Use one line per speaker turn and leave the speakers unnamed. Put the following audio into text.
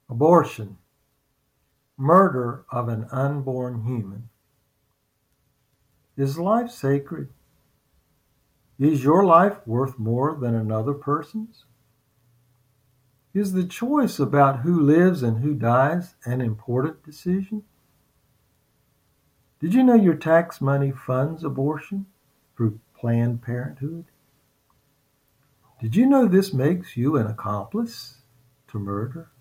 Abortion, murder of an unborn human. Is life sacred? Is your life worth more than another person's? Is the choice about who lives and who dies an important decision? Did you know your tax money funds abortion through Planned Parenthood? Did you know this makes you an accomplice to murder?